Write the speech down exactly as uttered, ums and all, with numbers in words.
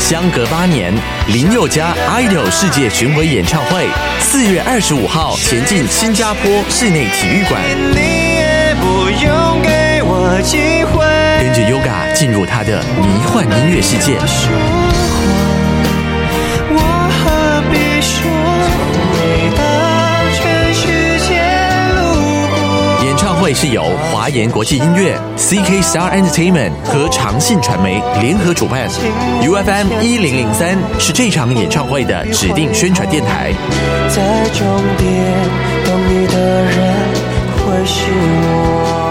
相隔八年，林宥嘉 Idol 世界巡回演唱会，四月二十五号前进新加坡室内体育馆。 你也不用给我机会， 跟着 Yoga 进入他的迷幻音乐世界。 我何必说你的全世界路过。 演唱会是由华研国际音乐、C K Star Entertainment 和长信传媒联合主办。U F M 一零零三是这场演唱会的指定宣传电台。 在终点等你的人会是我。